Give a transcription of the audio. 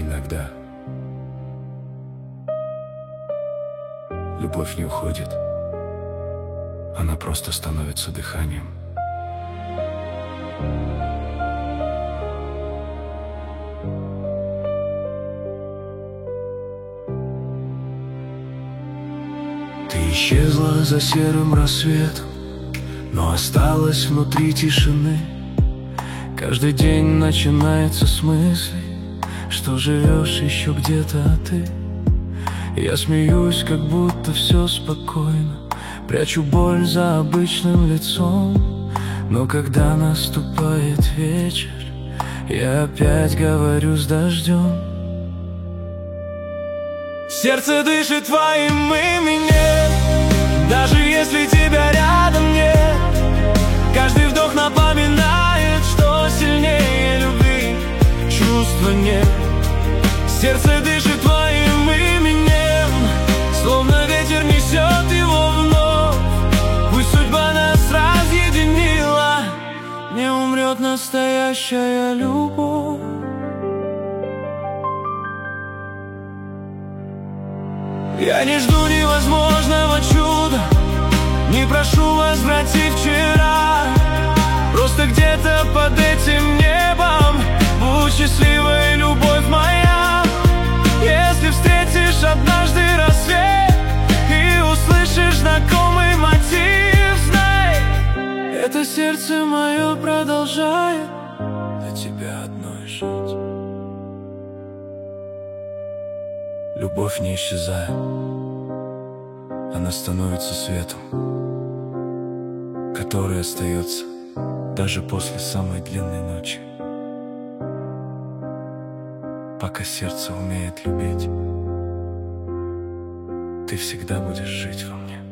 иногда любовь не уходит, она просто становится дыханием. Ты исчезла за серым рассветом, но осталась внутри тишины. Каждый день начинается с мысли, что живешь еще где-то, а ты. Я смеюсь, как будто все спокойно, прячу боль за обычным лицом. Но когда наступает вечер, я опять говорю с дождем. Сердце дышит твоим именем, даже если тебя рядом нет. Каждый вдох напоминает, что сильнее любви чувства нет. Сердце дышит твоим именем, словно ветер несет его вновь. Пусть судьба нас разъединила, не умрет настоящая любовь. Я не жду невозможного чуда, не прошу возврати вчера. Просто где-то под этим небом будь счастливой, любовь моя. Если встретишь однажды рассвет и услышишь знакомый мотив, знай, это сердце мое продолжает для тебя одной жить. Любовь не исчезает, она становится светом, который остается даже после самой длинной ночи. Пока сердце умеет любить, ты всегда будешь жить во мне.